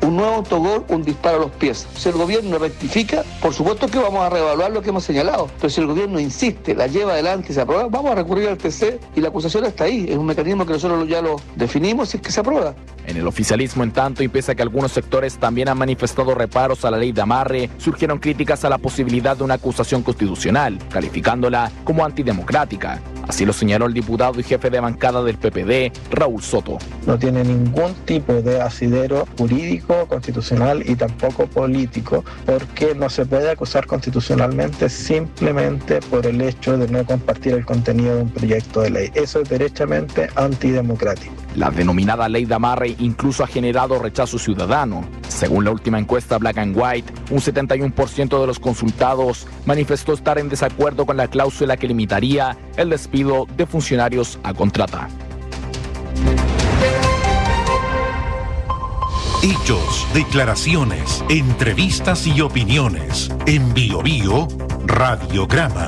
un nuevo autogol, un disparo a los pies. Si el gobierno rectifica, por supuesto que vamos a reevaluar lo que hemos señalado, pero si el gobierno insiste, la lleva adelante y se aprueba, vamos a recurrir al TC y la acusación está ahí. Es un mecanismo que nosotros ya lo definimos y es que se aprueba. En el oficialismo, en tanto, y pese a que algunos sectores también han manifestado reparos a la ley de amarre, surgieron críticas a la posibilidad de una acusación constitucional, calificándola como antidemocrática. Así lo señaló el diputado y jefe de bancada del PPD, Raúl Soto. No tiene ningún tipo de asidero jurídico, constitucional y tampoco político, porque no se puede acusar constitucionalmente simplemente por el hecho de no compartir el contenido de un proyecto de ley. Eso es derechamente antidemocrático. La denominada ley de amarre incluso ha generado rechazo ciudadano. Según la última encuesta Black and White, un 71% de los consultados manifestó estar en desacuerdo con la cláusula que limitaría el despido de funcionarios a contrata. Hechos, declaraciones, entrevistas y opiniones. En Bio Bio, Radiograma.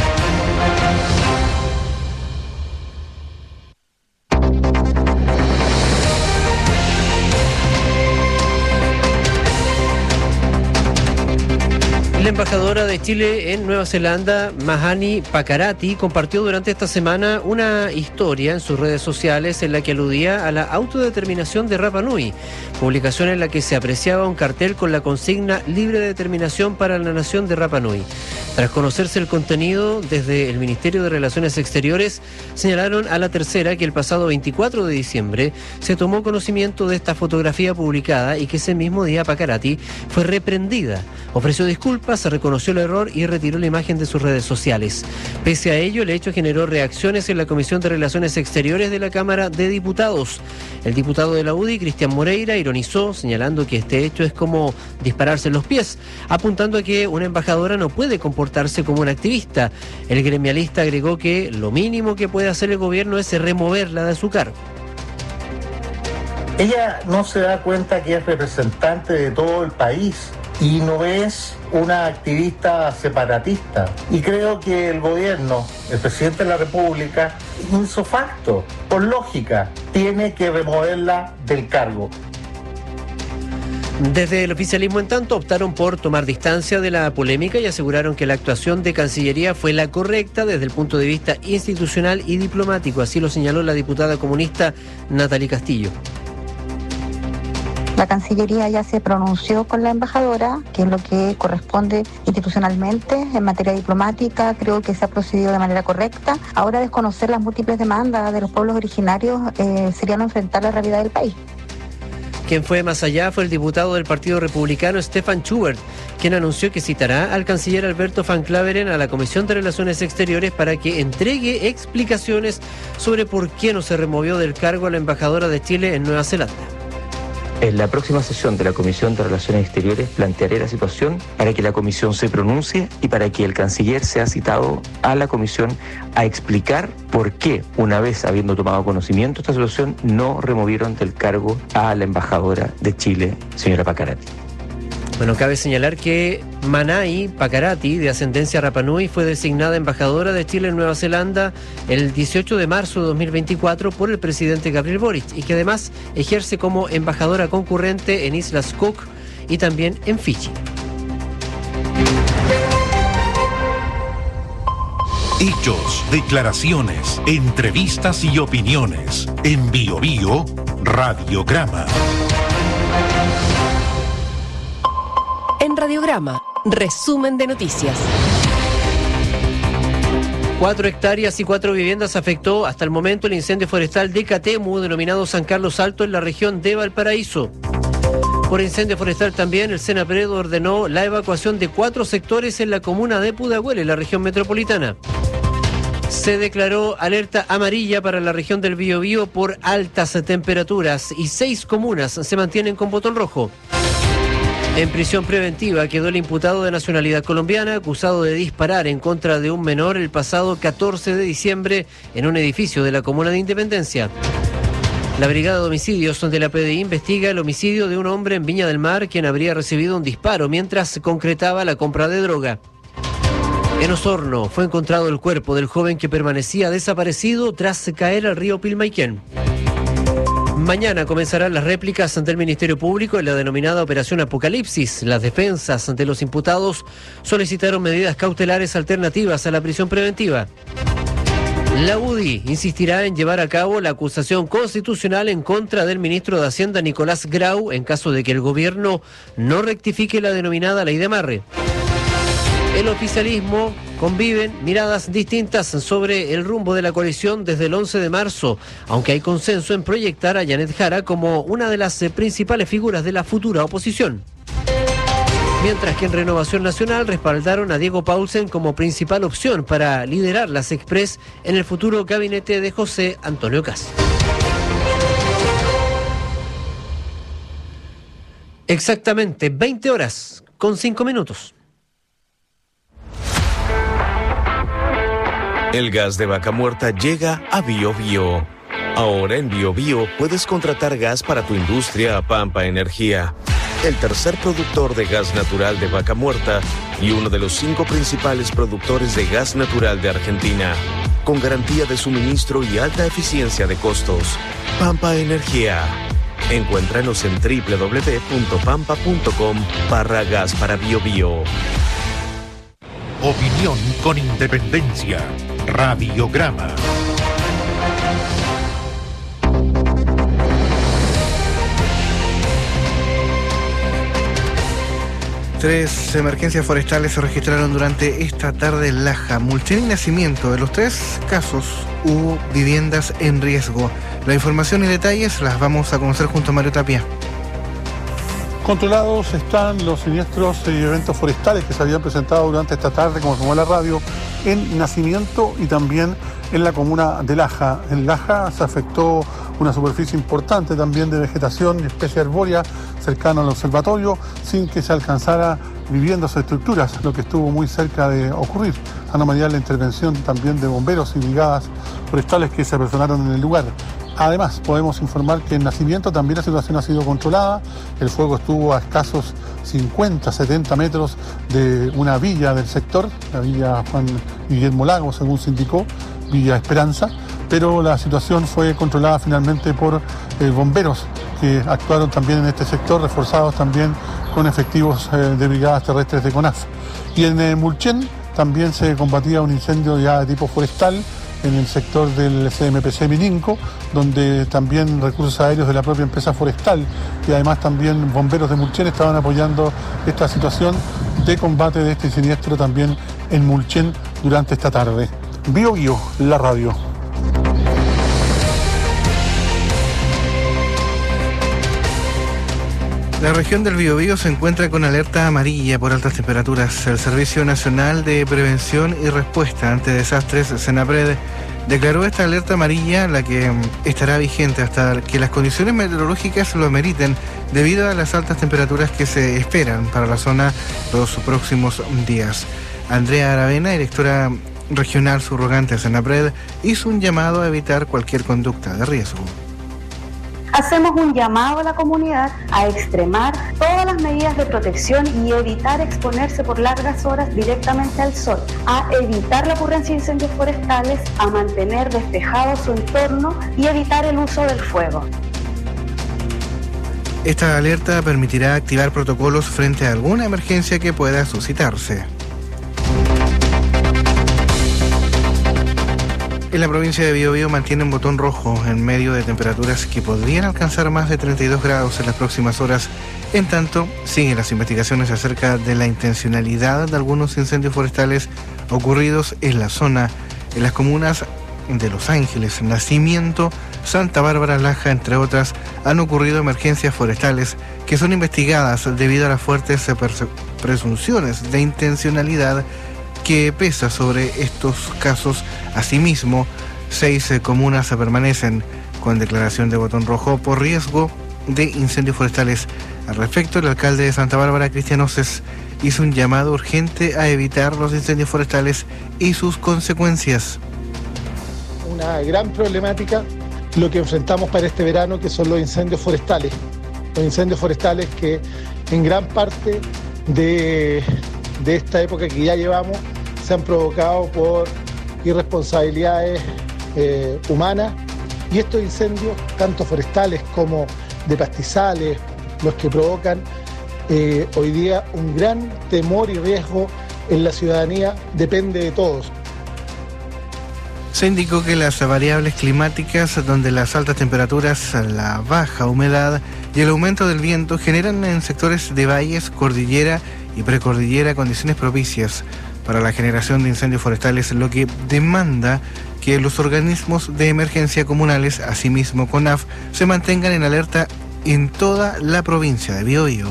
La embajadora de Chile en Nueva Zelanda, Mahani Pakarati, compartió durante esta semana una historia en sus redes sociales en la que aludía a la autodeterminación de Rapa Nui, publicación en la que se apreciaba un cartel con la consigna "Libre determinación para la nación de Rapa Nui". Tras conocerse el contenido, desde el Ministerio de Relaciones Exteriores señalaron a La Tercera que el pasado 24 de diciembre se tomó conocimiento de esta fotografía publicada y que ese mismo día Pakarati fue reprendida. Ofreció disculpas, se reconoció el error y retiró la imagen de sus redes sociales. Pese a ello, el hecho generó reacciones en la Comisión de Relaciones Exteriores de la Cámara de Diputados. El diputado de la UDI, Cristian Moreira, ironizó, señalando que este hecho es como dispararse en los pies, apuntando a que una embajadora no puede comportarse como una activista. El gremialista agregó que lo mínimo que puede hacer el gobierno es removerla de su cargo. Ella no se da cuenta que es representante de todo el país y no es una activista separatista. Y creo que el gobierno, el presidente de la República, ipso facto, por lógica, tiene que removerla del cargo. Desde el oficialismo, en tanto, optaron por tomar distancia de la polémica y aseguraron que la actuación de Cancillería fue la correcta desde el punto de vista institucional y diplomático. Así lo señaló la diputada comunista Natalie Castillo. La Cancillería ya se pronunció con la embajadora, que es lo que corresponde institucionalmente en materia diplomática. Creo que se ha procedido de manera correcta. Ahora, desconocer las múltiples demandas de los pueblos originarios sería no enfrentar la realidad del país. Quien fue más allá fue el diputado del Partido Republicano, Stefan Schubert, quien anunció que citará al canciller Alberto Van Claveren a la Comisión de Relaciones Exteriores para que entregue explicaciones sobre por qué no se removió del cargo a la embajadora de Chile en Nueva Zelanda. En la próxima sesión de la Comisión de Relaciones Exteriores plantearé la situación para que la Comisión se pronuncie y para que el canciller sea citado a la Comisión a explicar por qué, una vez habiendo tomado conocimiento de esta situación, no removieron del cargo a la embajadora de Chile, señora Pakarati. Bueno, cabe señalar que Mahani Pakarati, de ascendencia Rapa Nui, fue designada embajadora de Chile en Nueva Zelanda el 18 de marzo de 2024 por el presidente Gabriel Boric y que además ejerce como embajadora concurrente en Islas Cook y también en Fiji. Hechos, declaraciones, entrevistas y opiniones. En Bio Bio, Radiograma. En Radiograma, resumen de noticias. 4 hectáreas y 4 viviendas afectó hasta el momento el incendio forestal de Catemu, denominado San Carlos Alto, en la región de Valparaíso. Por incendio forestal también, el Senapred ordenó la evacuación de 4 sectores en la comuna de Pudahuel, en la región metropolitana. Se declaró alerta amarilla para la región del Biobío por altas temperaturas y 6 comunas se mantienen con botón rojo. En prisión preventiva quedó el imputado de nacionalidad colombiana acusado de disparar en contra de un menor el pasado 14 de diciembre en un edificio de la comuna de Independencia. La Brigada de Homicidios de la PDI investiga el homicidio de un hombre en Viña del Mar quien habría recibido un disparo mientras se concretaba la compra de droga. En Osorno fue encontrado el cuerpo del joven que permanecía desaparecido tras caer al río Pilmaiquén. Mañana comenzarán las réplicas ante el Ministerio Público en la denominada Operación Apocalipsis. Las defensas ante los imputados solicitaron medidas cautelares alternativas a la prisión preventiva. La UDI insistirá en llevar a cabo la acusación constitucional en contra del ministro de Hacienda Nicolás Grau en caso de que el gobierno no rectifique la denominada ley de amarre. El oficialismo conviven miradas distintas sobre el rumbo de la coalición desde el 11 de marzo, aunque hay consenso en proyectar a Janet Jara como una de las principales figuras de la futura oposición. Mientras que en Renovación Nacional respaldaron a Diego Paulsen como principal opción para liderar las Express en el futuro gabinete de José Antonio Kast. Exactamente 20 horas con 5 minutos. El gas de vaca muerta llega a BioBio. Ahora en BioBio puedes contratar gas para tu industria a Pampa Energía, el tercer productor de gas natural de vaca muerta y uno de los 5 principales productores de gas natural de Argentina, con garantía de suministro y alta eficiencia de costos. Pampa Energía. Encuéntranos en www.pampa.com/gas para BioBio. Opinión con independencia. Radiograma. Tres emergencias forestales se registraron durante esta tarde en Laja, Mulchen y Nacimiento. En los 3 casos hubo viviendas en riesgo. La información y detalles las vamos a conocer junto a Mario Tapia. Controlados están los siniestros y eventos forestales que se habían presentado durante esta tarde, como informó la radio, en Nacimiento y también en la comuna de Laja. En Laja se afectó una superficie importante también de vegetación y especie arbórea cercano al observatorio, sin que se alcanzara viviendas o estructuras, lo que estuvo muy cerca de ocurrir. Anomalía la intervención también de bomberos y brigadas forestales que se apersonaron en el lugar. Además, podemos informar que en Nacimiento también la situación ha sido controlada. El fuego estuvo a escasos 50-70 metros de una villa del sector, la villa Juan Guillermo Lago, según se indicó, Villa Esperanza, pero la situación fue controlada finalmente por bomberos que actuaron también en este sector, reforzados también con efectivos de brigadas terrestres de CONAF. Y en Mulchen también se combatía un incendio ya de tipo forestal en el sector del CMPC Mininco, donde también recursos aéreos de la propia empresa forestal y además también bomberos de Mulchen estaban apoyando esta situación de combate de este siniestro también en Mulchen durante esta tarde. BioBio, la radio. La región del Biobío se encuentra con alerta amarilla por altas temperaturas. El Servicio Nacional de Prevención y Respuesta ante Desastres, SENAPRED, declaró esta alerta amarilla, la que estará vigente hasta que las condiciones meteorológicas lo ameriten, debido a las altas temperaturas que se esperan para la zona los próximos días. Andrea Aravena, directora regional subrogante de SENAPRED, hizo un llamado a evitar cualquier conducta de riesgo. Hacemos un llamado a la comunidad a extremar todas las medidas de protección y evitar exponerse por largas horas directamente al sol, a evitar la ocurrencia de incendios forestales, a mantener despejado su entorno y evitar el uso del fuego. Esta alerta permitirá activar protocolos frente a alguna emergencia que pueda suscitarse. En la provincia de Biobío mantienen botón rojo en medio de temperaturas que podrían alcanzar más de 32 grados en las próximas horas. En tanto, siguen las investigaciones acerca de la intencionalidad de algunos incendios forestales ocurridos en la zona, en las comunas de Los Ángeles, Nacimiento, Santa Bárbara, Laja, entre otras. Han ocurrido emergencias forestales que son investigadas debido a las fuertes presunciones de intencionalidad que pesa sobre estos casos. Asimismo, 6 comunas se permanecen con declaración de botón rojo por riesgo de incendios forestales. Al respecto, el alcalde de Santa Bárbara, Cristian Oces, hizo un llamado urgente a evitar los incendios forestales y sus consecuencias. Una gran problemática lo que enfrentamos para este verano, que son los incendios forestales. Los incendios forestales que en gran parte de esta época que ya llevamos se han provocado por irresponsabilidades humanas Y estos incendios, tanto forestales como de pastizales, los que provocan hoy día un gran temor y riesgo en la ciudadanía, depende de todos. Se indicó que las variables climáticas, donde las altas temperaturas, la baja humedad y el aumento del viento generan en sectores de valles, cordillera y precordillera condiciones propicias para la generación de incendios forestales, lo que demanda que los organismos de emergencia comunales, asimismo CONAF, se mantengan en alerta en toda la provincia de Biobío.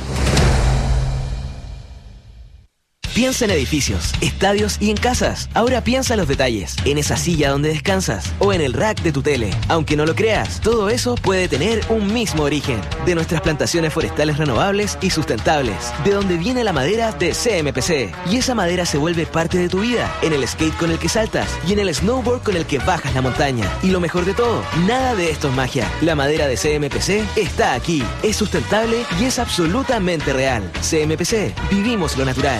Piensa en edificios, estadios y en casas. Ahora piensa en los detalles, en esa silla donde descansas o en el rack de tu tele. Aunque no lo creas, todo eso puede tener un mismo origen. De nuestras plantaciones forestales renovables y sustentables. De donde viene la madera de CMPC. Y esa madera se vuelve parte de tu vida. En el skate con el que saltas y en el snowboard con el que bajas la montaña. Y lo mejor de todo, nada de esto es magia. La madera de CMPC está aquí. Es sustentable y es absolutamente real. CMPC, vivimos lo natural.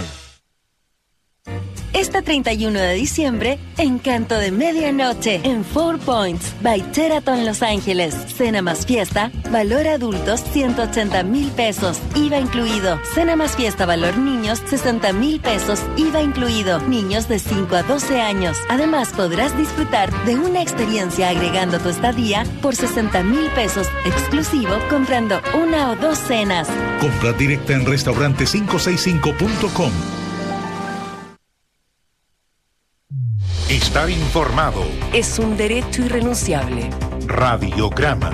Este 31 de diciembre, Encanto de Medianoche en 4 Points by Sheraton Los Ángeles. Cena más fiesta, valor adultos 180,000 pesos, IVA incluido. Cena más fiesta, valor niños 60,000 pesos, IVA incluido. Niños de 5 a 12 años. Además, podrás disfrutar de una experiencia agregando tu estadía por 60,000 pesos exclusivo comprando una o dos cenas. Compra directa en restaurante565.com. Estar informado es un derecho irrenunciable. Radiograma.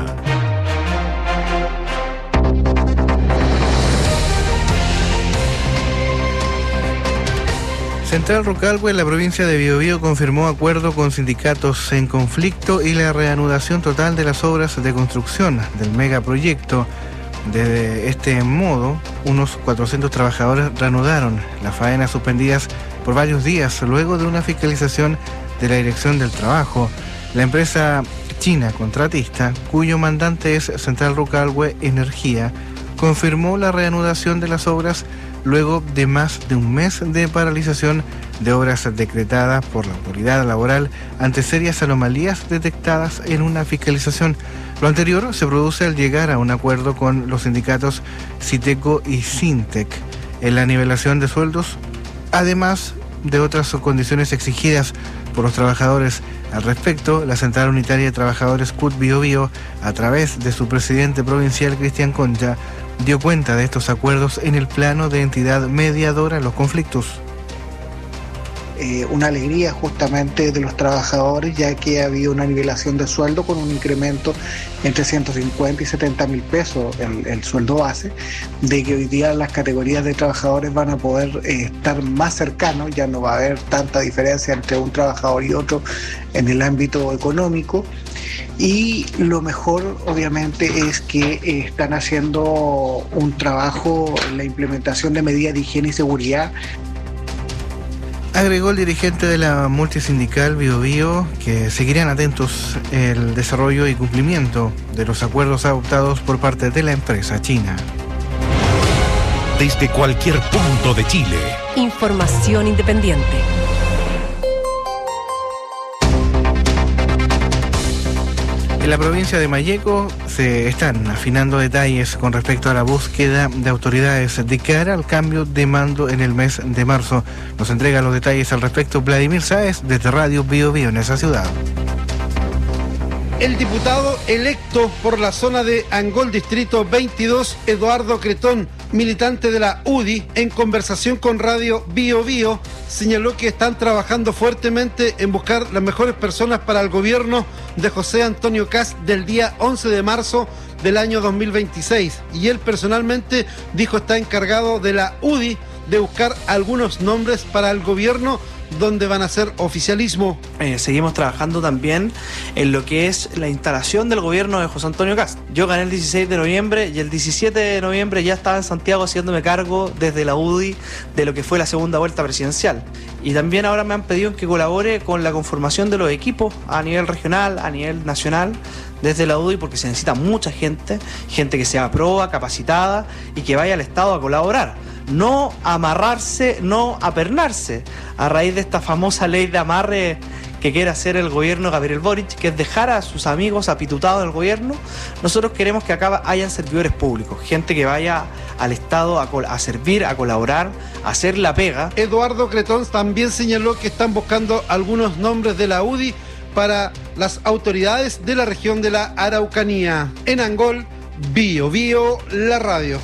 Central Rucalhue, en la provincia de Biobío, confirmó acuerdo con sindicatos en conflicto y la reanudación total de las obras de construcción del megaproyecto. De este modo, unos 400 trabajadores reanudaron las faenas suspendidas por varios días luego de una fiscalización de la Dirección del Trabajo. La empresa china contratista, cuyo mandante es Central Rucalhue Energía, confirmó la reanudación de las obras luego de más de un mes de paralización de obras decretadas por la autoridad laboral ante serias anomalías detectadas en una fiscalización. Lo anterior se produce al llegar a un acuerdo con los sindicatos Citeco y Sintec en la nivelación de sueldos, además de otras condiciones exigidas por los trabajadores. Al respecto, la Central Unitaria de Trabajadores CUT Biobío, a través de su presidente provincial Cristian Concha, dio cuenta de estos acuerdos en el plano de entidad mediadora en los conflictos. Una alegría justamente de los trabajadores, ya que ha habido una nivelación de sueldo con un incremento entre 150 y 70,000 pesos el sueldo base, de que hoy día las categorías de trabajadores van a poder estar más cercanos, ya no va a haber tanta diferencia entre un trabajador y otro en el ámbito económico. Y lo mejor obviamente es que están haciendo un trabajo en la implementación de medidas de higiene y seguridad. Agregó el dirigente de la multisindical Biobío que seguirán atentos el desarrollo y cumplimiento de los acuerdos adoptados por parte de la empresa china. Desde cualquier punto de Chile. Información independiente. En la provincia de Malleco se están afinando detalles con respecto a la búsqueda de autoridades de cara al cambio de mando en el mes de marzo. Nos entrega los detalles al respecto Vladimir Sáez desde Radio Biobío en esa ciudad. El diputado electo por la zona de Angol Distrito 22, Eduardo Cretón, militante de la UDI, en conversación con Radio Biobío, señaló que están trabajando fuertemente en buscar las mejores personas para el gobierno de José Antonio Kast del día 11 de marzo del año 2026. Y él personalmente dijo está encargado de la UDI de buscar algunos nombres para el gobierno donde van a hacer oficialismo. Seguimos trabajando también en lo que es la instalación del gobierno de José Antonio Kast. Yo gané el 16 de noviembre y el 17 de noviembre ya estaba en Santiago haciéndome cargo desde la UDI de lo que fue la segunda vuelta presidencial. Y también ahora me han pedido que colabore con la conformación de los equipos a nivel regional, a nivel nacional, desde la UDI, porque se necesita mucha gente que sea proba, capacitada y que vaya al Estado a colaborar. No amarrarse, no apernarse, a raíz de esta famosa ley de amarre que quiere hacer el gobierno Gabriel Boric, que es dejar a sus amigos apitutados del gobierno. Nosotros queremos que acá hayan servidores públicos, gente que vaya al Estado a servir, a colaborar, a hacer la pega. Eduardo Cretón también señaló que están buscando algunos nombres de la UDI para las autoridades de la región de la Araucanía. En Angol, Bio Bio, la radio.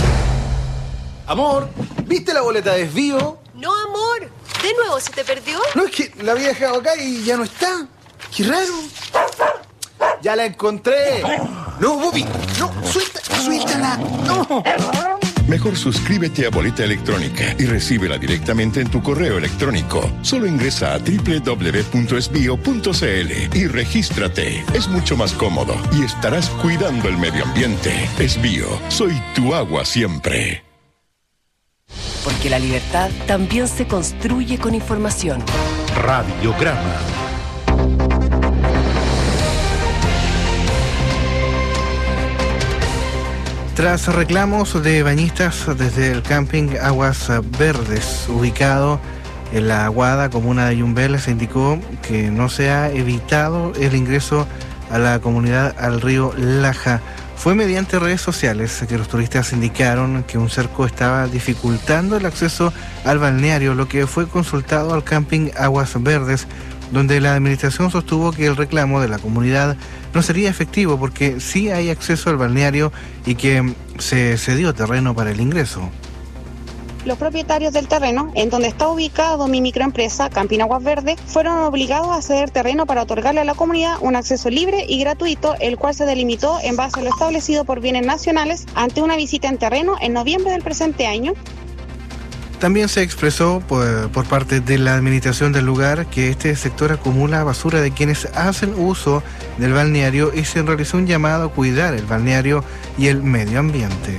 Amor, ¿viste la boleta de desvío? No, amor. ¿De nuevo se te perdió? No, es que la había dejado acá y ya no está. ¡Qué raro! ¡Ya la encontré! No, Bobby, no, suéltala, no. Mejor suscríbete a Boleta Electrónica y recíbela directamente en tu correo electrónico. Solo ingresa a www.esbio.cl y regístrate. Es mucho más cómodo y estarás cuidando el medio ambiente. Esbio, soy tu agua siempre. Porque la libertad también se construye con información. Radiograma. Tras reclamos de bañistas desde el camping Aguas Verdes, ubicado en la Aguada, comuna de Yumbel, se indicó que no se ha evitado el ingreso a la comunidad al río Laja. Fue mediante redes sociales que los turistas indicaron que un cerco estaba dificultando el acceso al balneario, lo que fue consultado al camping Aguas Verdes, donde la administración sostuvo que el reclamo de la comunidad no sería efectivo porque sí hay acceso al balneario y que se cedió terreno para el ingreso. Los propietarios del terreno, en donde está ubicado mi microempresa, Camping Aguas Verdes, fueron obligados a ceder terreno para otorgarle a la comunidad un acceso libre y gratuito, el cual se delimitó en base a lo establecido por bienes nacionales ante una visita en terreno en noviembre del presente año. También se expresó por parte de la administración del lugar que este sector acumula basura de quienes hacen uso del balneario y se realizó un llamado a cuidar el balneario y el medio ambiente.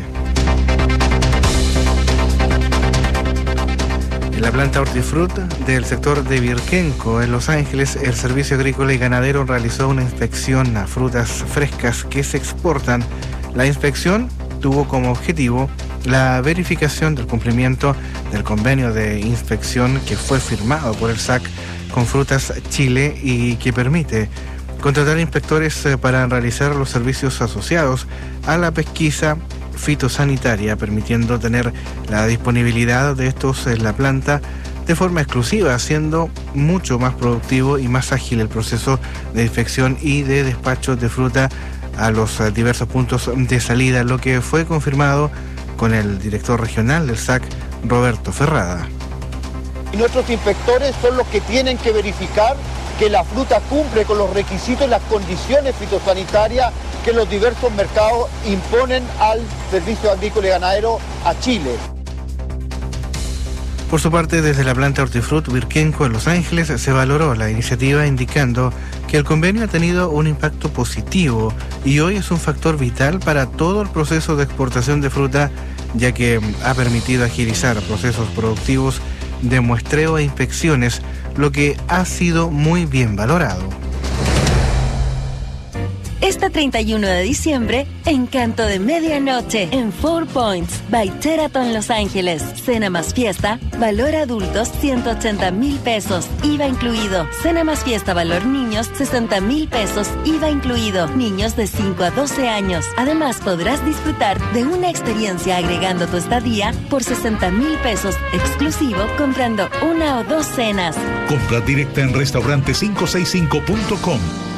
En la planta hortifruti del sector de Virquenco, en Los Ángeles, el Servicio Agrícola y Ganadero realizó una inspección a frutas frescas que se exportan. La inspección tuvo como objetivo la verificación del cumplimiento del convenio de inspección que fue firmado por el SAC con Frutas Chile y que permite contratar inspectores para realizar los servicios asociados a la pesquisa fitosanitaria, permitiendo tener la disponibilidad de estos en la planta de forma exclusiva, haciendo mucho más productivo y más ágil el proceso de inspección y de despacho de fruta a los diversos puntos de salida, lo que fue confirmado con el director regional del SAC, Roberto Ferrada. Y nuestros inspectores son los que tienen que verificar que la fruta cumple con los requisitos y las condiciones fitosanitarias que los diversos mercados imponen al Servicio Agrícola y Ganadero a Chile. Por su parte, desde la planta Hortifruti Virquenco en Los Ángeles se valoró la iniciativa indicando que el convenio ha tenido un impacto positivo y hoy es un factor vital para todo el proceso de exportación de fruta, ya que ha permitido agilizar procesos productivos de muestreo e inspecciones, lo que ha sido muy bien valorado. Este 31 de diciembre, Encanto de Medianoche en 4 Points by Sheraton Los Ángeles. Cena más fiesta, valor adultos 180,000 pesos, IVA incluido. Cena más fiesta, valor niños 60,000 pesos, IVA incluido. Niños de 5 a 12 años. Además, podrás disfrutar de una experiencia agregando tu estadía por 60,000 pesos exclusivo comprando una o dos cenas. Compra directa en restaurante565.com.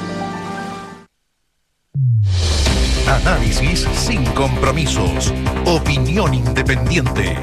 Análisis sin compromisos. Opinión independiente.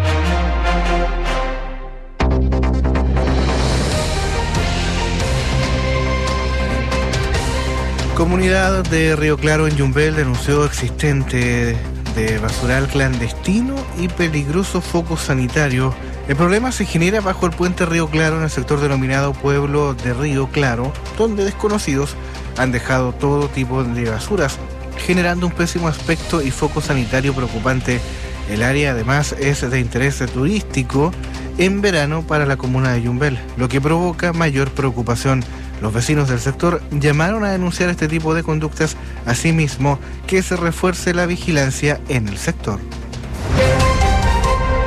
Comunidad de Río Claro en Yumbel denunció existente de basural clandestino y peligroso foco sanitario. El problema se genera bajo el puente Río Claro en el sector denominado Pueblo de Río Claro, donde desconocidos han dejado todo tipo de basuras, generando un pésimo aspecto y foco sanitario preocupante. El área además es de interés turístico en verano para la comuna de Yumbel, lo que provoca mayor preocupación. Los vecinos del sector llamaron a denunciar este tipo de conductas, asimismo que se refuerce la vigilancia en el sector.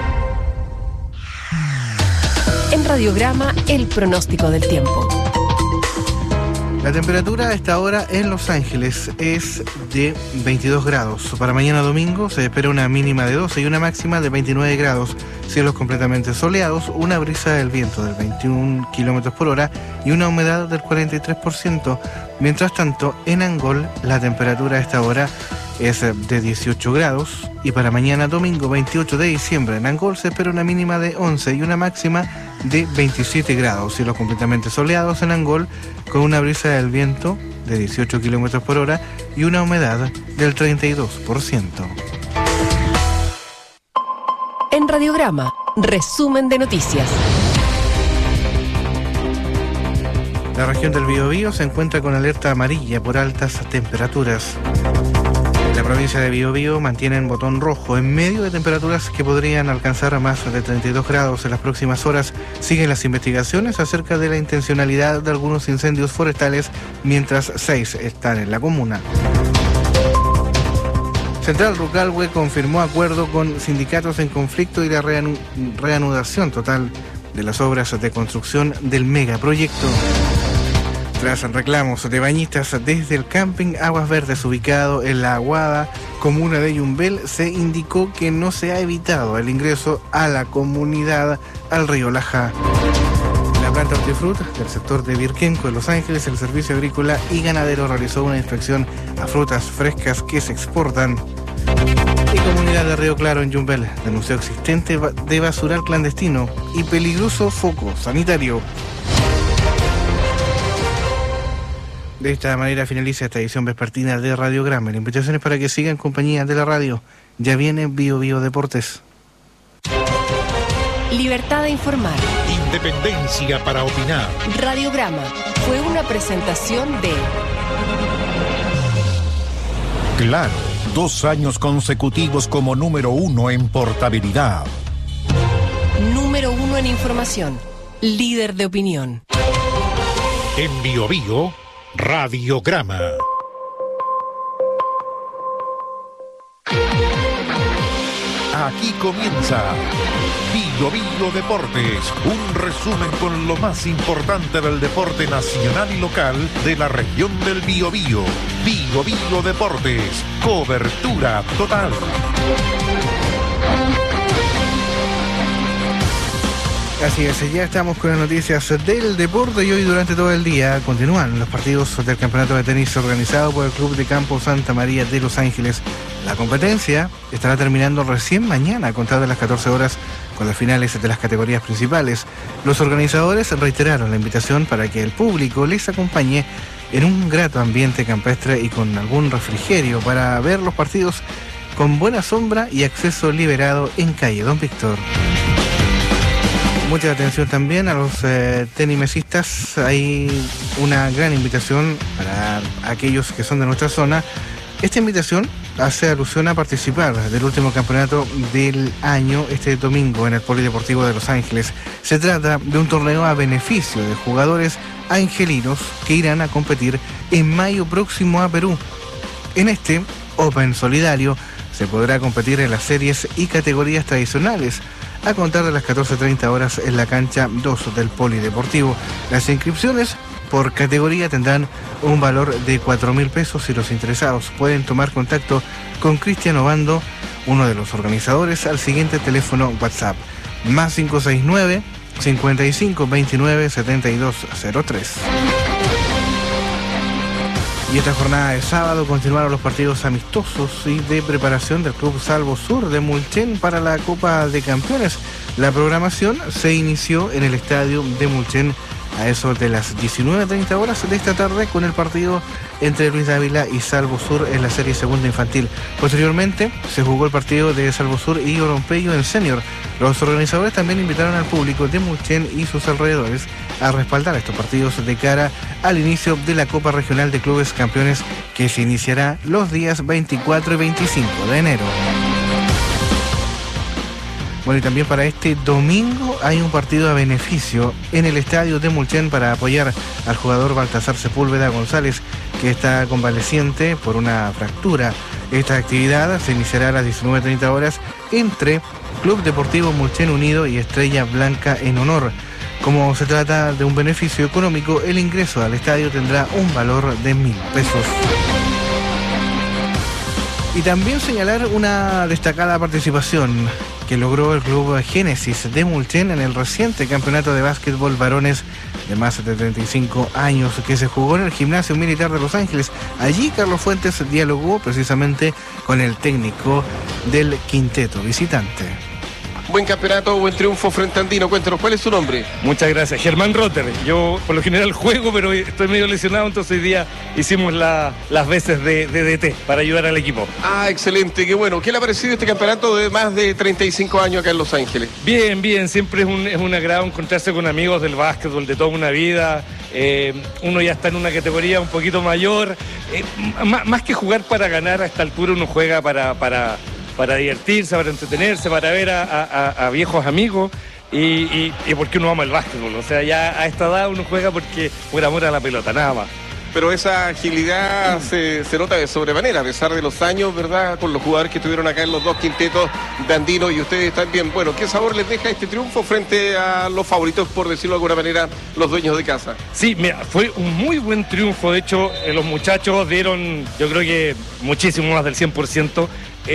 En Radiograma, el pronóstico del tiempo. La temperatura a esta hora en Los Ángeles es de 22 grados. Para mañana domingo se espera una mínima de 12 y una máxima de 29 grados. Cielos completamente soleados, una brisa del viento del 21 kilómetros por hora y una humedad del 43%. Mientras tanto, en Angol la temperatura a esta hora es de 18 grados y para mañana domingo 28 de diciembre en Angol se espera una mínima de 11 y una máxima de 27 grados. Cielos completamente soleados en Angol con una brisa del viento de 18 kilómetros por hora y una humedad del 32%. En Radiograma, resumen de noticias. La región del Biobío se encuentra con alerta amarilla por altas temperaturas. La provincia de Biobío mantiene en botón rojo en medio de temperaturas que podrían alcanzar a más de 32 grados en las próximas horas. Siguen las investigaciones acerca de la intencionalidad de algunos incendios forestales, mientras 6 están en la comuna. Central Rucalhue confirmó acuerdo con sindicatos en conflicto y la reanudación total de las obras de construcción del megaproyecto. Tras reclamos de bañistas desde el camping Aguas Verdes ubicado en La Aguada, comuna de Yumbel, se indicó que no se ha evitado el ingreso a la comunidad al río Laja. En la planta hortifruta del sector de Virquenco, en Los Ángeles, el Servicio Agrícola y Ganadero realizó una inspección a frutas frescas que se exportan. Y comunidad de Río Claro en Yumbel denunció existente de basural clandestino y peligroso foco sanitario. De esta manera finaliza esta edición vespertina de Radiograma. La invitación es para que sigan en compañía de la radio. Ya viene Bio Bio Deportes. Libertad de informar. Independencia para opinar. Radiograma fue una presentación de Claro, 2 años consecutivos como número 1 en portabilidad. Número 1 en información. Líder de opinión. En Bio Bio, Radiograma. Aquí comienza Bio Bio Deportes, un resumen con lo más importante del deporte nacional y local de la región del Biobío. Bio Bio Deportes, cobertura total. Así es, ya estamos con las noticias del deporte y hoy durante todo el día continúan los partidos del campeonato de tenis organizado por el Club de Campo Santa María de Los Ángeles. La competencia estará terminando recién mañana a contar de las 14 horas con las finales de las categorías principales. Los organizadores reiteraron la invitación para que el público les acompañe en un grato ambiente campestre y con algún refrigerio para ver los partidos con buena sombra y acceso liberado en calle Don Víctor. Mucha atención también a los tenimesistas. Hay una gran invitación para aquellos que son de nuestra zona. Esta invitación hace alusión a participar del último campeonato del año este domingo en el Polideportivo de Los Ángeles. Se trata de un torneo a beneficio de jugadores angelinos que irán a competir en mayo próximo a Perú. En este Open Solidario se podrá competir en las series y categorías tradicionales a contar de las 14:30 horas en la cancha 2 del Polideportivo. Las inscripciones por categoría tendrán un valor de 4.000 pesos y los interesados pueden tomar contacto con Cristian Obando, uno de los organizadores, al siguiente teléfono WhatsApp, más 569 55 29 7203. Y esta jornada de sábado continuaron los partidos amistosos y de preparación del Club Salvo Sur de Mulchen para la Copa de Campeones. La programación se inició en el estadio de Mulchen a eso de las 19:30 horas de esta tarde con el partido entre Luis Dávila y Salvo Sur en la serie segunda infantil. Posteriormente se jugó el partido de Salvo Sur y Orompeyo en senior. Los organizadores también invitaron al público de Mulchen y sus alrededores a respaldar estos partidos de cara al inicio de la Copa Regional de Clubes Campeones que se iniciará los días 24 y 25 de enero. Bueno, y también para este domingo hay un partido a beneficio en el estadio de Mulchen para apoyar al jugador Baltasar Sepúlveda González, que está convaleciente por una fractura. Esta actividad se iniciará a las 19:30 horas entre Club Deportivo Mulchen Unido y Estrella Blanca en honor. Como se trata de un beneficio económico, el ingreso al estadio tendrá un valor de 1.000 pesos. Y también señalar una destacada participación que logró el club Génesis de Mulchen en el reciente campeonato de básquetbol varones de más de 35 años que se jugó en el Gimnasio Militar de Los Ángeles. Allí Carlos Fuentes dialogó precisamente con el técnico del quinteto visitante. Buen campeonato, buen triunfo frente a Andino. Cuéntanos, ¿cuál es su nombre? Muchas gracias, Germán Rotter. Yo por lo general juego, pero estoy medio lesionado, entonces hoy día hicimos las veces de DT para ayudar al equipo. Ah, excelente, qué bueno. ¿Qué le ha parecido este campeonato de más de 35 años acá en Los Ángeles? Bien, bien, siempre es un agrado encontrarse con amigos del básquetbol de toda una vida. Uno ya está en una categoría un poquito mayor. Más que jugar para ganar, a esta altura uno juega para divertirse, para entretenerse, para ver a viejos amigos y porque uno ama el básquetbol. O sea, ya a esta edad uno juega por amor a la pelota, nada más. Pero esa agilidad se nota de sobremanera, a pesar de los años, ¿verdad? Con los jugadores que estuvieron acá en los dos quintetos de Andino y ustedes también. Bueno, ¿qué sabor les deja este triunfo frente a los favoritos, por decirlo de alguna manera, los dueños de casa? Sí, mira, fue un muy buen triunfo. De hecho, los muchachos dieron, yo creo que muchísimo más del 100%.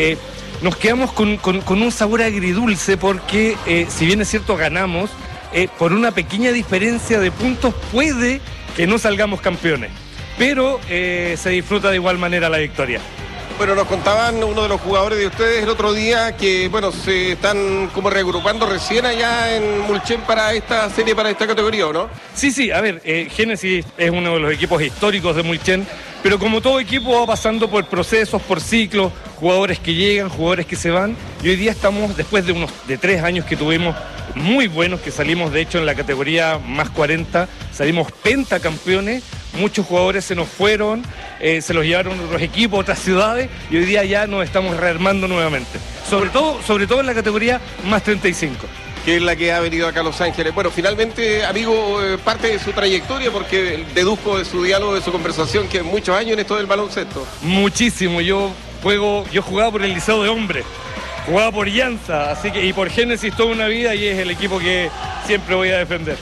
Nos quedamos con un sabor agridulce porque, si bien es cierto, ganamos, por una pequeña diferencia de puntos puede que no salgamos campeones, pero se disfruta de igual manera la victoria. Bueno, nos contaban uno de los jugadores de ustedes el otro día que, bueno, se están como reagrupando recién allá en Mulchen para esta serie, para esta categoría, ¿o no? Sí, a ver, Génesis es uno de los equipos históricos de Mulchen, pero como todo equipo va pasando por procesos, por ciclos, jugadores que llegan, jugadores que se van, y hoy día estamos, después de 3 años que tuvimos muy buenos, que salimos de hecho en la categoría más 40, salimos pentacampeones, muchos jugadores se nos fueron, se los llevaron otros equipos, otras ciudades, y hoy día ya nos estamos rearmando nuevamente, sobre todo en la categoría más 35. Que es la que ha venido acá a Los Ángeles. Bueno, finalmente, amigo, parte de su trayectoria, porque deduzco de su diálogo, de su conversación, que muchos años en esto del baloncesto. Muchísimo, yo jugaba por el Liceo de Hombres, jugaba por Llanza, y por Génesis toda una vida, y es el equipo que siempre voy a defender.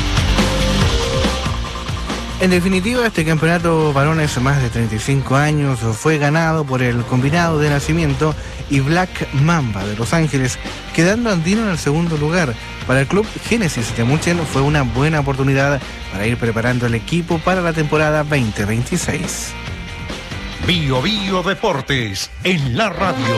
En definitiva, este campeonato varones más de 35 años fue ganado por el combinado de Nacimiento y Black Mamba de Los Ángeles, quedando Andino en el segundo lugar. Para el club Génesis de Mulchen fue una buena oportunidad para ir preparando el equipo para la temporada 2026. Bio Deportes en la radio.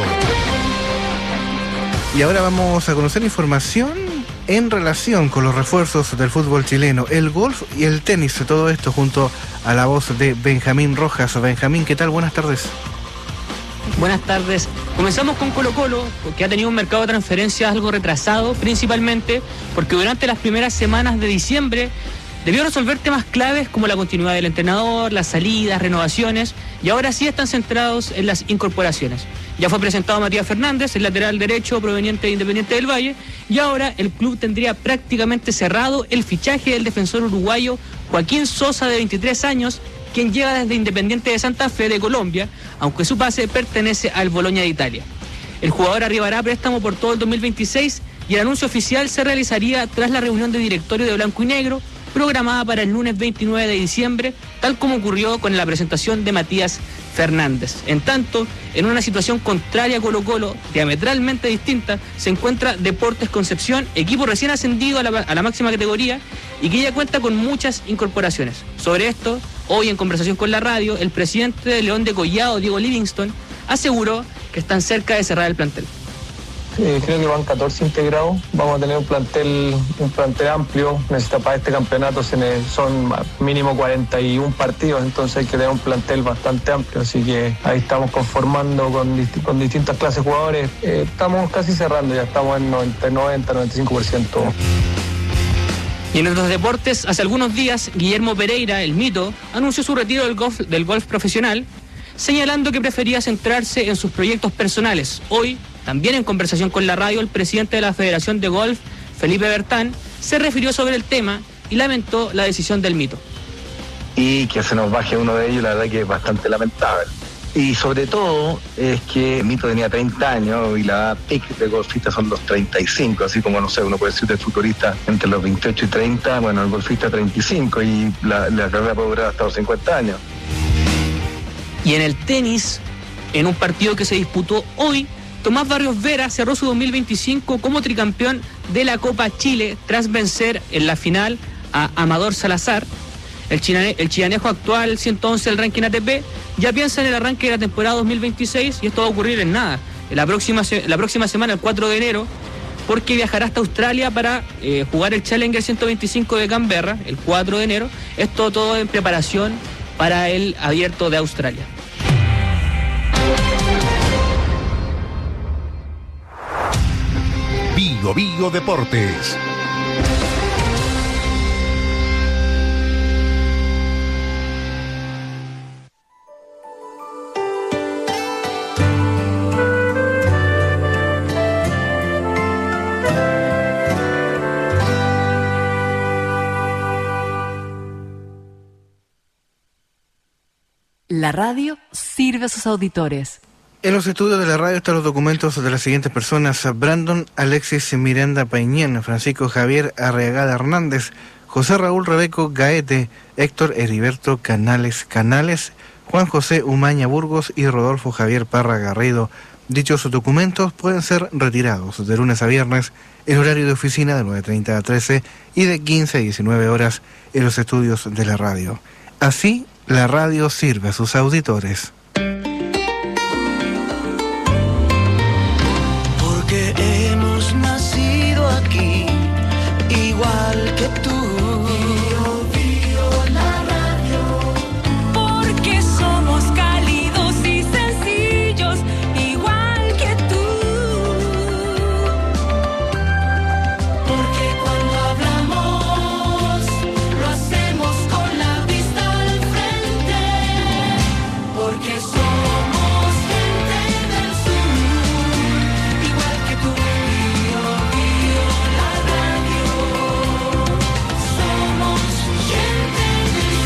Y ahora vamos a conocer información en relación con los refuerzos del fútbol chileno, el golf y el tenis, todo esto junto a la voz de Benjamín Rojas. Benjamín, ¿qué tal? Buenas tardes. Buenas tardes. Comenzamos con Colo-Colo, que ha tenido un mercado de transferencias algo retrasado, principalmente porque durante las primeras semanas de diciembre debió resolver temas claves como la continuidad del entrenador, las salidas, renovaciones, y ahora sí están centrados en las incorporaciones. Ya fue presentado Matías Fernández, el lateral derecho proveniente de Independiente del Valle, y ahora el club tendría prácticamente cerrado el fichaje del defensor uruguayo Joaquín Sosa, de 23 años, quien llega desde Independiente de Santa Fe de Colombia, aunque su pase pertenece al Bologna de Italia. El jugador arribará a préstamo por todo el 2026 y el anuncio oficial se realizaría tras la reunión de directorio de Blanco y Negro, programada para el lunes 29 de diciembre, tal como ocurrió con la presentación de Matías Fernández. En tanto, en una situación contraria a Colo-Colo, diametralmente distinta, se encuentra Deportes Concepción, equipo recién ascendido a la máxima categoría y que ya cuenta con muchas incorporaciones. Sobre esto, hoy en conversación con la radio, el presidente de León de Collado, Diego Livingston, aseguró que están cerca de cerrar el plantel. Creo que van 14 integrados, vamos a tener un plantel amplio. Para este campeonato son mínimo 41 partidos, entonces hay que tener un plantel bastante amplio, así que ahí estamos conformando con distintas clases de jugadores. Estamos casi cerrando, ya estamos en 90-95%. Y en otros deportes, hace algunos días, Guillermo Pereira, el Mito, anunció su retiro del golf profesional, señalando que prefería centrarse en sus proyectos personales. Hoy, también en conversación con la radio, el presidente de la Federación de Golf, Felipe Bertán, se refirió sobre el tema y lamentó la decisión del Mito. Y que se nos baje uno de ellos, la verdad que es bastante lamentable. Y sobre todo es que Mito tenía 30 años y la edad peak de golfista son los 35, así como, no sé, uno puede decir del futbolista entre los 28 y 30, bueno, el golfista 35 y la carrera puede durar hasta los 50 años. Y en el tenis, en un partido que se disputó hoy, Tomás Barrios Vera cerró su 2025 como tricampeón de la Copa Chile tras vencer en la final a Amador Salazar. El chilenejo actual 111 del ranking ATP ya piensa en el arranque de la temporada 2026 y esto va a ocurrir en nada. La próxima semana, el 4 de enero, porque viajará hasta Australia para jugar el Challenger 125 de Canberra, el 4 de enero. Esto todo en preparación para el Abierto de Australia. Bio Bio Deportes. La radio sirve a sus auditores. En los estudios de la radio están los documentos de las siguientes personas: Brandon Alexis Miranda Pañén, Francisco Javier Arriagada Hernández, José Raúl Rebeco Gaete, Héctor Heriberto Canales, Juan José Umaña Burgos y Rodolfo Javier Parra Garrido. Dichos documentos pueden ser retirados de lunes a viernes en horario de oficina de 9:30 a 13 y de 15 a 19 horas en los estudios de la radio. Así, la radio sirve a sus auditores. Porque hemos nacido aquí, igual que tú. Bio, bio, la radio. Porque somos cálidos y sencillos, igual que tú. Porque cuando hablamos, lo hacemos con la vista al frente. Porque somos gente del sur, igual que tú. Bio, bio, la radio. Somos gente del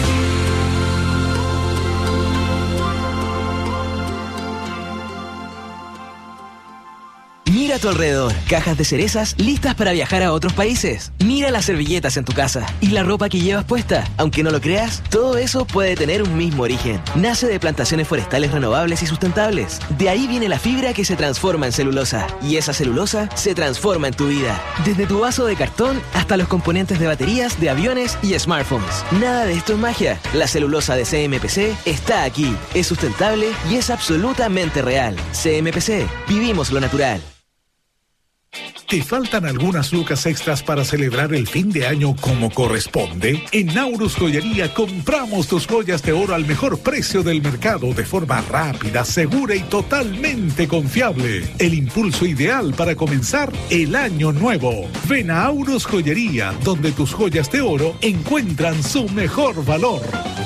Mira a tu alrededor, cajas de cerezas listas para viajar a otros países. Mira las servilletas en tu casa y la ropa que llevas puesta. Aunque no lo creas, todo eso puede tener un mismo origen. Nace de plantaciones forestales renovables y sustentables. De ahí viene la fibra que se transforma en celulosa. Y esa celulosa se transforma en tu vida. Desde tu vaso de cartón hasta los componentes de baterías, de aviones y smartphones. Nada de esto es magia. La celulosa de CMPC está aquí. Es sustentable y es absolutamente real. CMPC, vivimos lo natural. ¿Te faltan algunas lucas extras para celebrar el fin de año como corresponde? En Naurus Joyería compramos tus joyas de oro al mejor precio del mercado de forma rápida, segura y totalmente confiable. El impulso ideal para comenzar el año nuevo. Ven a Naurus Joyería, donde tus joyas de oro encuentran su mejor valor.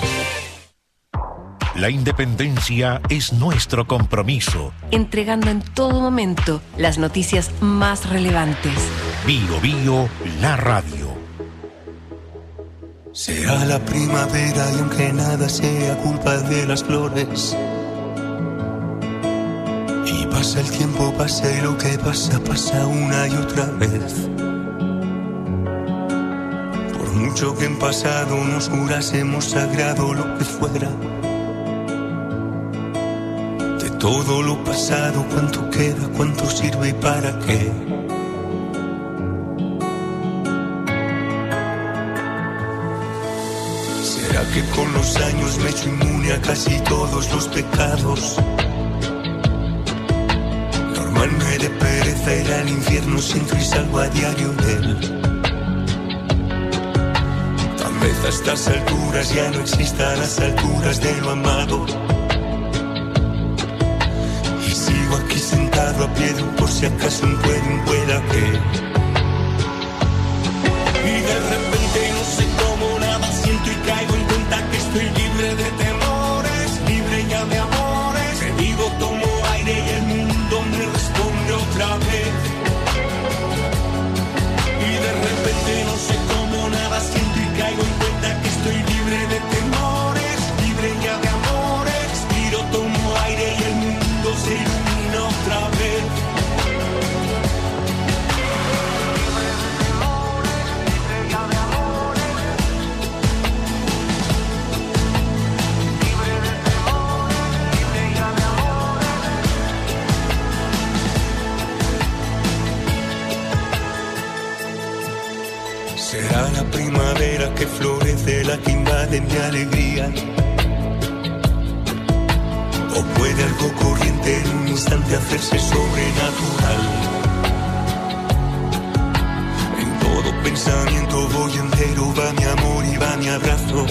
La independencia es nuestro compromiso. Entregando en todo momento las noticias más relevantes. Bio Bio, la radio. Será la primavera y aunque nada sea culpa de las flores. Y pasa el tiempo, pasa y lo que pasa, pasa una y otra vez. Por mucho que en pasado nos jurásemos sagrado lo que fuera. Todo lo pasado, cuánto queda, cuánto sirve y para qué. ¿Será que con los años me he hecho inmune a casi todos los pecados? Normal me de pereza ir al infierno, siento y salgo a diario de él. Tal vez a estas alturas ya no exista a las alturas de lo amado. Aquí sentado a pie de un por si acaso un pueda que. Y de repente no sé cómo nada siento y caigo en cuenta que estoy libre de temores, libre ya de amores. Bebido, tomo aire y el mundo me responde otra vez. Y de repente no sé cómo nada siento y caigo en cuenta que estoy libre de temores, libre ya de amores. Respiro, tomo aire Será la primavera que florece la que invade mi alegría. O puede algo corriente en un instante hacerse sobrenatural. En todo pensamiento voy entero, va mi amor y va mi abrazo.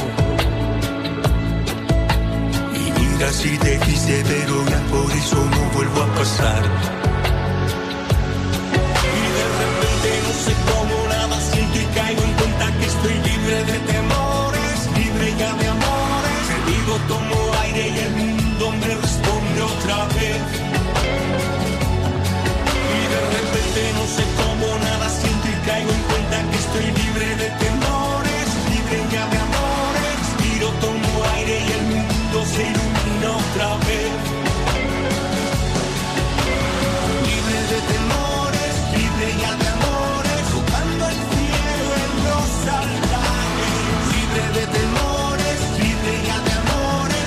Y mira si te quise, pero ya por eso no vuelvo a pasar. Y de repente no sé cómo nada siento y caigo en cuenta que estoy libre de temores, libre ya de amores. Te digo, tomo aire y el mundo me responde otra vez. Y de repente no sé cómo nada siento y caigo en cuenta que estoy libre de temores, libre ya de amores. Tiro, tomo aire y el mundo se ilumina otra vez. Libre de temores, libre ya de amores, tocando el cielo en los altares. Libre de temores, libre ya de amores.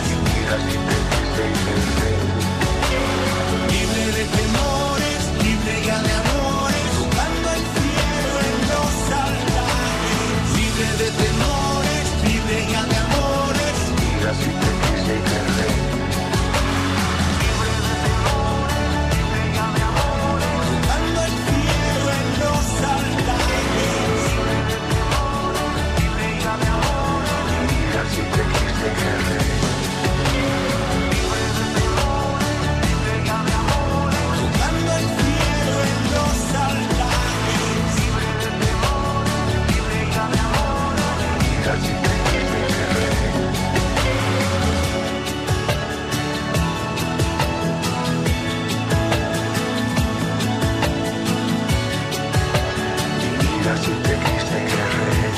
Libre de temores, libre ya de amores, tocando el cielo en los altares. Libre de temores, libre ya de amores. Mira si te quise y te re. Tocando el cielo en los altares. Libre ya de amores. Mira si te quise y te re. Tocando el cielo en los altares. Libre ya de amores. Mira si te quise y te re. Mira si te quise y te re.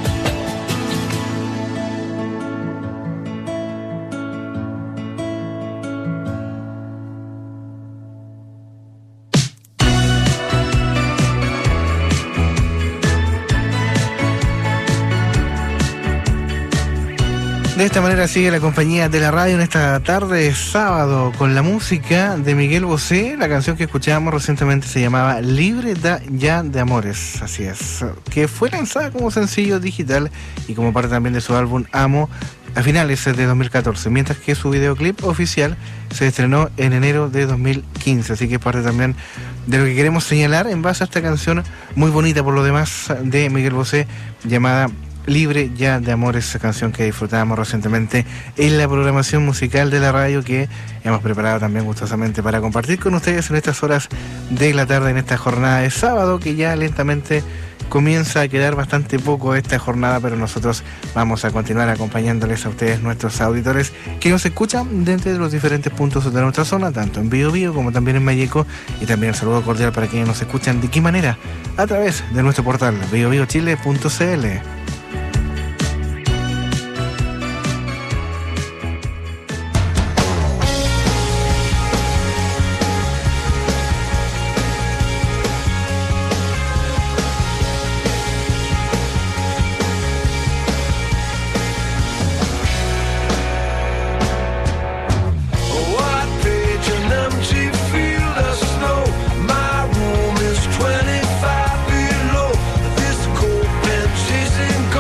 De esta manera sigue la compañía de la radio en esta tarde de sábado con la música de Miguel Bosé. La canción que escuchábamos recientemente se llamaba Libre ya de Amores, así es, que fue lanzada como sencillo digital y como parte también de su álbum Amo a finales de 2014, mientras que su videoclip oficial se estrenó en enero de 2015, así que es parte también de lo que queremos señalar en base a esta canción muy bonita por lo demás de Miguel Bosé llamada Libre ya de Amores, esa canción que disfrutábamos recientemente en la programación musical de la radio que hemos preparado también gustosamente para compartir con ustedes en estas horas de la tarde, en esta jornada de sábado que ya lentamente comienza a quedar bastante poco esta jornada, pero nosotros vamos a continuar acompañándoles a ustedes, nuestros auditores que nos escuchan desde los diferentes puntos de nuestra zona, tanto en Biobío como también en Malleco, y también el saludo cordial para quienes nos escuchan de qué manera, a través de nuestro portal biobiochile.cl. My room is 25 below. This cold pen chasing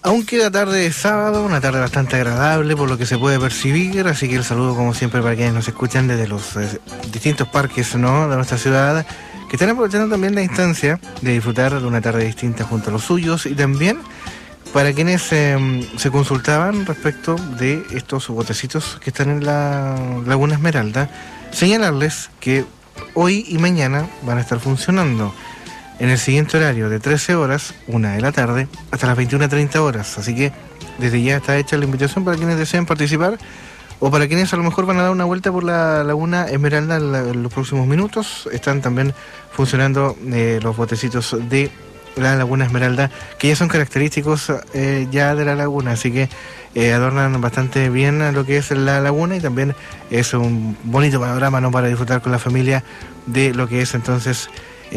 Aún queda tarde de sábado, una tarde bastante agradable por lo que se puede percibir, así que el saludo como siempre para quienes nos escuchan desde los distintos parques, ¿no?, de nuestra ciudad, que están aprovechando también la instancia de disfrutar de una tarde distinta junto a los suyos, y también para quienes se consultaban respecto de estos botecitos que están en la Laguna Esmeralda, señalarles que hoy y mañana van a estar funcionando en el siguiente horario de 13 horas, 1 de la tarde, hasta las 21:30 horas. Así que desde ya está hecha la invitación para quienes deseen participar o para quienes a lo mejor van a dar una vuelta por la Laguna Esmeralda en los próximos minutos. Están también funcionando los botecitos de la Laguna Esmeralda, que ya son característicos ya de la laguna, así que adornan bastante bien lo que es la laguna, y también es un bonito panorama, ¿no?, para disfrutar con la familia de lo que es entonces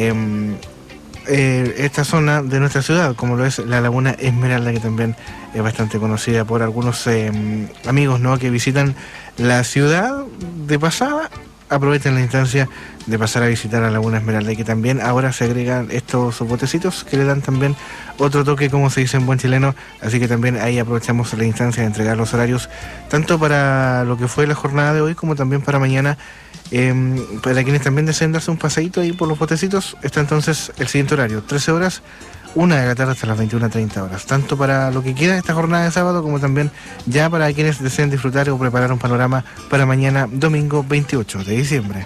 esta zona de nuestra ciudad, como lo es la Laguna Esmeralda, que también es bastante conocida por algunos amigos, ¿no?, que visitan la ciudad de pasada. Aprovechen la instancia de pasar a visitar la Laguna Esmeralda, y que también ahora se agregan estos botecitos que le dan también otro toque, como se dice en buen chileno, así que también ahí aprovechamos la instancia de entregar los horarios tanto para lo que fue la jornada de hoy como también para mañana. Para quienes también deseen darse un paseíto ahí por los botecitos, está entonces el siguiente horario: 13 horas, 1 de la tarde hasta las 21:30 horas, tanto para lo que queda de esta jornada de sábado como también ya para quienes deseen disfrutar o preparar un panorama para mañana domingo 28 de diciembre.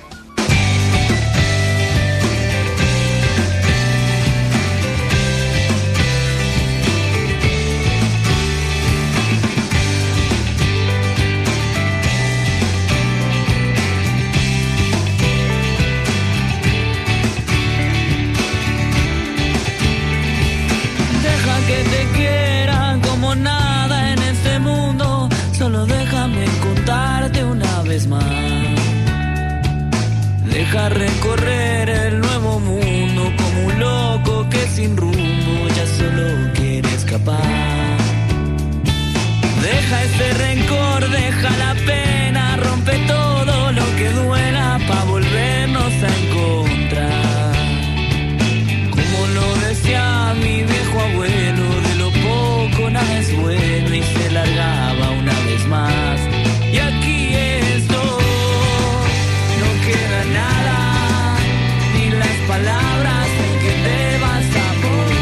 Deja recorrer el nuevo mundo como un loco que sin rumbo ya solo quiere escapar. Deja este rencor, deja la pena, rompe todo lo que duela pa' volvernos a encontrar. Como lo decía mi viejo abuelo, de lo poco nada es bueno, y se largaba una vez más. Y aquí estoy, no queda nada, ni las palabras en que te vas a morir.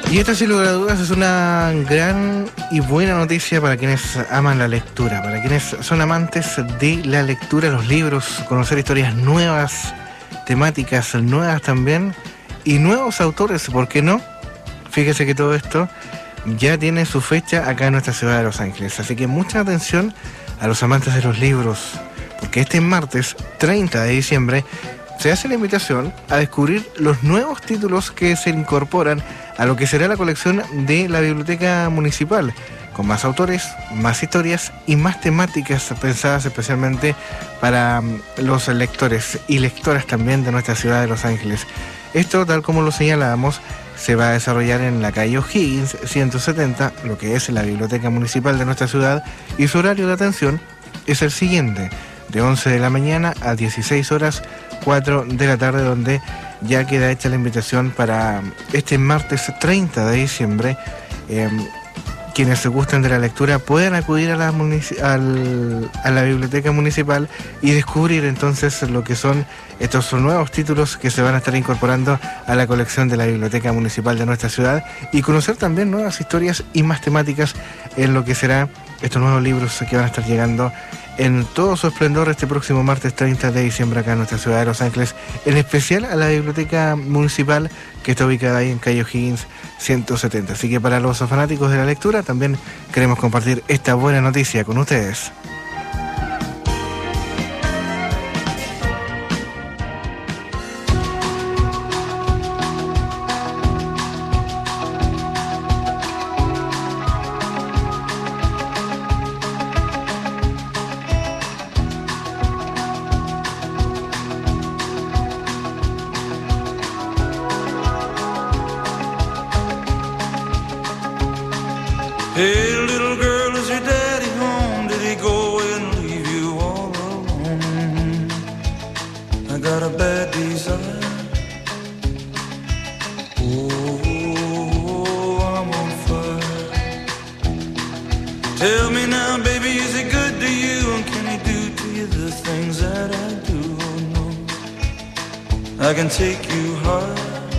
Y esta, sin lugar a dudas, es una gran y buena noticia para quienes aman la lectura, para quienes son amantes de la lectura, los libros, conocer historias nuevas, temáticas nuevas también, y nuevos autores, ¿por qué no? Fíjese que todo esto ya tiene su fecha acá en nuestra ciudad de Los Ángeles, así que mucha atención a los amantes de los libros, porque este martes 30 de diciembre se hace la invitación a descubrir los nuevos títulos que se incorporan a lo que será la colección de la Biblioteca Municipal, con más autores, más historias y más temáticas pensadas especialmente para los lectores y lectoras también de nuestra ciudad de Los Ángeles. Esto, tal como lo señalábamos, se va a desarrollar en la calle O'Higgins 170, lo que es la Biblioteca Municipal de nuestra ciudad, y su horario de atención es el siguiente: de 11 de la mañana a 16 horas, 4 de la tarde, donde ya queda hecha la invitación para este martes 30 de diciembre. Quienes se gusten de la lectura pueden acudir a la biblioteca municipal y descubrir entonces lo que son estos nuevos títulos que se van a estar incorporando a la colección de la biblioteca municipal de nuestra ciudad, y conocer también nuevas historias y más temáticas en lo que será estos nuevos libros que van a estar llegando en todo su esplendor este próximo martes 30 de diciembre acá en nuestra ciudad de Los Ángeles, en especial a la biblioteca municipal que está ubicada ahí en calle O'Higgins 170. Así que para los fanáticos de la lectura también queremos compartir esta buena noticia con ustedes. Hey, little girl, is your daddy home? Did he go away and leave you all alone? I got a bad desire. Oh, I'm on fire. Tell me now, baby, is he good to you? And can he do to you the things that I do? Oh, no, I can take you high.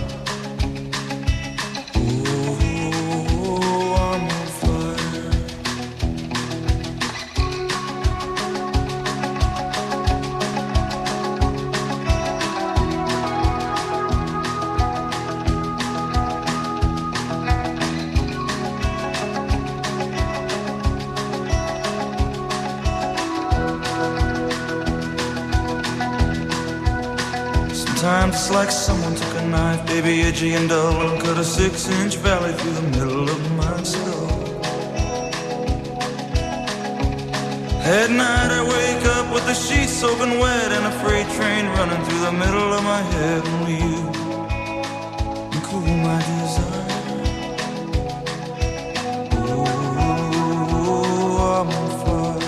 Sometimes it's like someone took a knife, baby, edgy and dull, and cut a 6-inch valley through the middle of my skull. At night I wake up with the sheets soaking wet and a freight train running through the middle of my head. Only you can cool my desire. Oh, I'm on fire.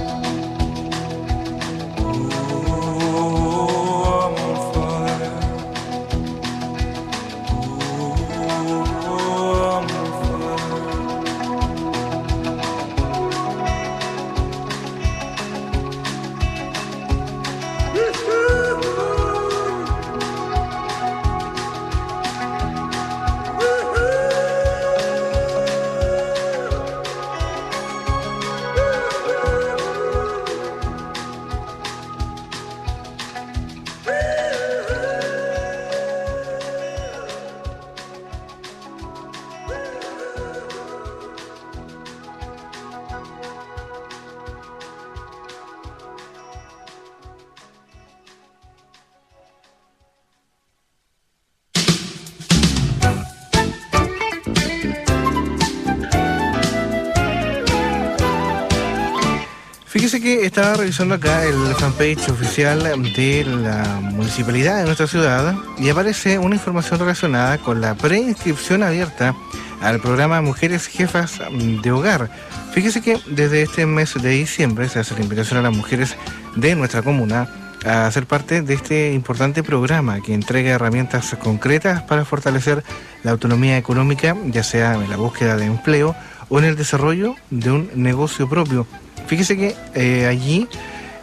Fíjese que estaba revisando acá el fanpage oficial de la municipalidad de nuestra ciudad y aparece una información relacionada con la preinscripción abierta al programa Mujeres Jefas de Hogar. Fíjese que desde este mes de diciembre se hace la invitación a las mujeres de nuestra comuna a ser parte de este importante programa que entrega herramientas concretas para fortalecer la autonomía económica, ya sea en la búsqueda de empleo o en el desarrollo de un negocio propio. Fíjese que allí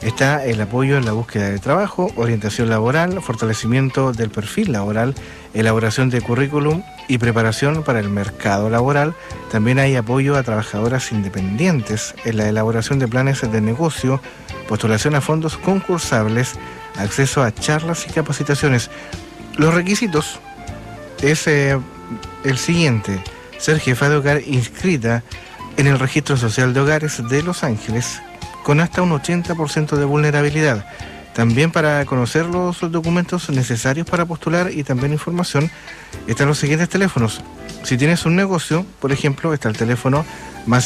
está el apoyo en la búsqueda de trabajo, orientación laboral, fortalecimiento del perfil laboral, elaboración de currículum y preparación para el mercado laboral. También hay apoyo a trabajadoras independientes en la elaboración de planes de negocio, postulación a fondos concursables, acceso a charlas y capacitaciones. Los requisitos es el siguiente: ser jefa de hogar inscrita en el Registro Social de Hogares de Los Ángeles con hasta un 80% de vulnerabilidad. También para conocer los documentos necesarios para postular y también información están los siguientes teléfonos. Si tienes un negocio, por ejemplo, está el teléfono más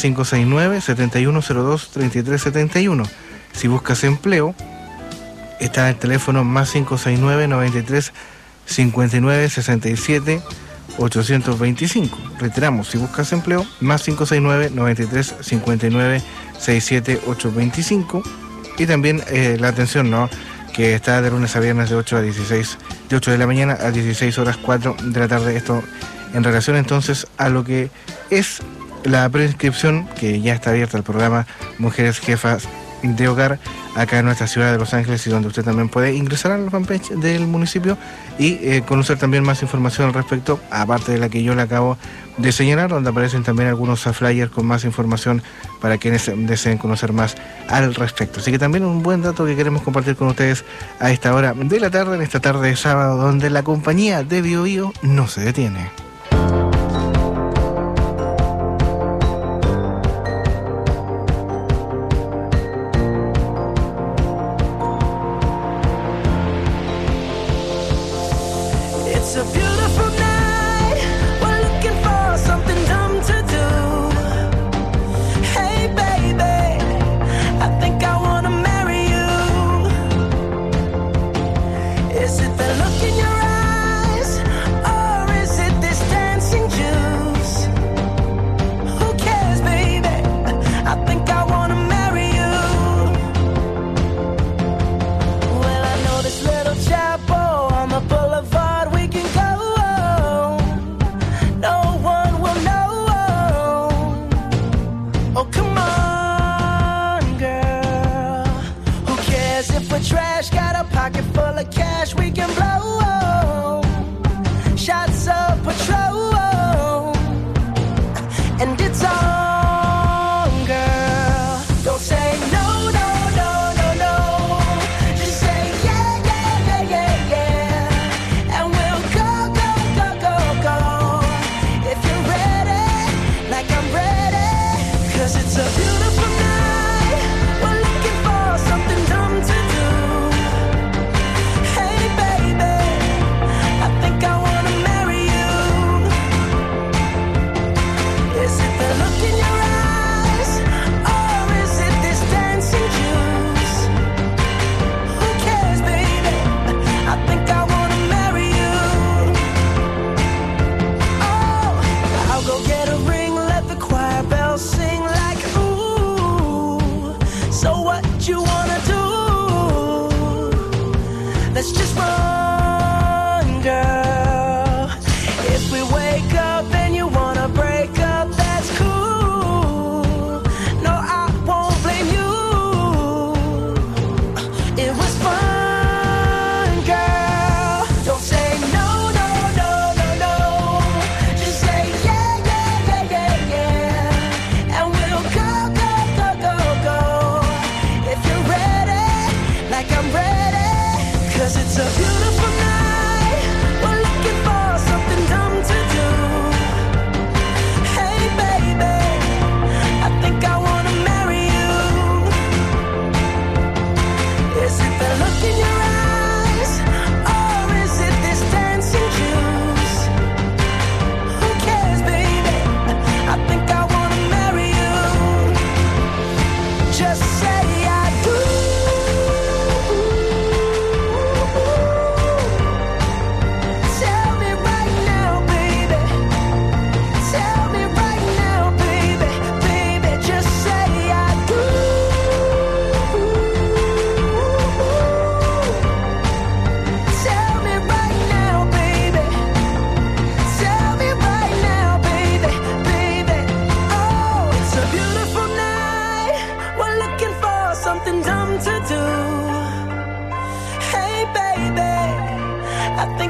569-7102-3371. Si buscas empleo, está el teléfono más 569-93-59-67-825. Reiteramos, si buscas empleo, más 569-93-59-67-825. Y también la atención, ¿no?, que está de lunes a viernes de 8 de la mañana a 16 horas 4 de la tarde. Esto en relación entonces a lo que es la preinscripción, que ya está abierta el programa Mujeres Jefas de Hogar acá en nuestra ciudad de Los Ángeles, y donde usted también puede ingresar a la fanpage del municipio y conocer también más información al respecto, aparte de la que yo le acabo de señalar, donde aparecen también algunos flyers con más información para quienes deseen conocer más al respecto. Así que también un buen dato que queremos compartir con ustedes a esta hora de la tarde, en esta tarde de sábado, donde la compañía de Bio Bio no se detiene.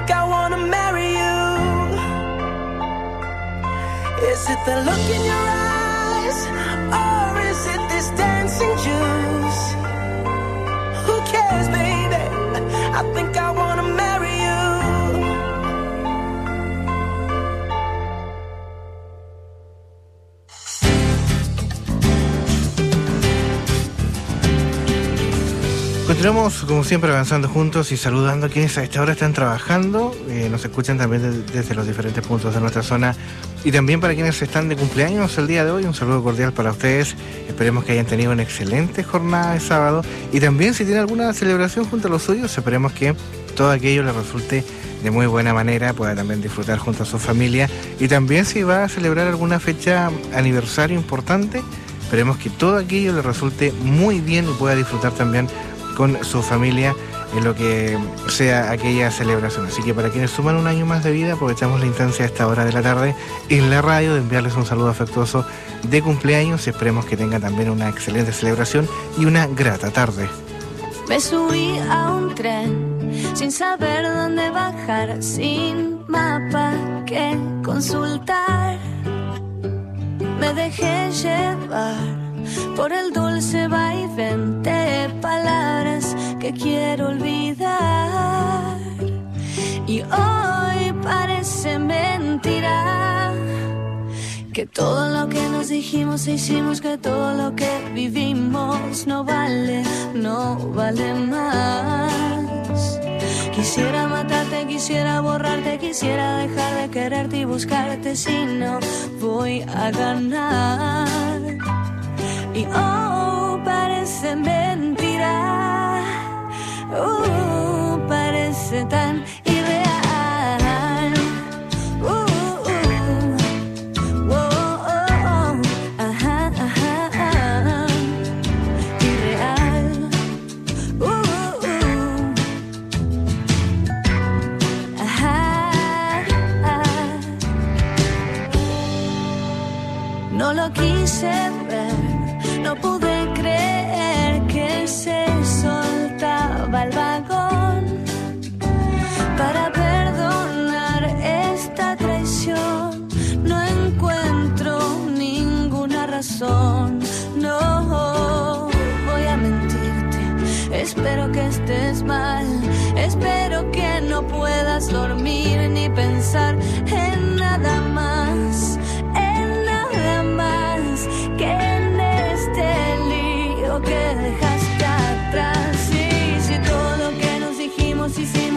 think I wanna marry you. Is it the look in your eyes, or is it this dancing juice? Who cares, baby? I think I wanna marry you. Continuamos como siempre avanzando juntos y saludando a quienes a esta hora están trabajando, nos escuchan también desde los diferentes puntos de nuestra zona, y también para quienes están de cumpleaños el día de hoy, un saludo cordial para ustedes. Esperemos que hayan tenido una excelente jornada de sábado, y también si tienen alguna celebración junto a los suyos, esperemos que todo aquello les resulte de muy buena manera, pueda también disfrutar junto a su familia, y también si va a celebrar alguna fecha aniversario importante, esperemos que todo aquello le resulte muy bien y pueda disfrutar también con su familia en lo que sea aquella celebración. Así que para quienes suman un año más de vida, aprovechamos la instancia a esta hora de la tarde en la radio de enviarles un saludo afectuoso de cumpleaños, y esperemos que tengan también una excelente celebración y una grata tarde. Me subí a un tren sin saber dónde bajar, sin mapa que consultar. Me dejé llevar por el dulce vaivén de palabras que quiero olvidar. Y hoy parece mentira que todo lo que nos dijimos e hicimos, que todo lo que vivimos no vale más. Quisiera matarte, quisiera borrarte, quisiera dejar de quererte y buscarte, si no voy a ganar. Y oh, parece mentira, parece tan irreal. Ajá, irreal. No lo quise ver, no pude creer que se soltaba el vagón para perdonar esta traición. No encuentro ninguna razón, no voy a mentirte. Espero que estés mal, espero que no puedas dormir ni pensar en nada más.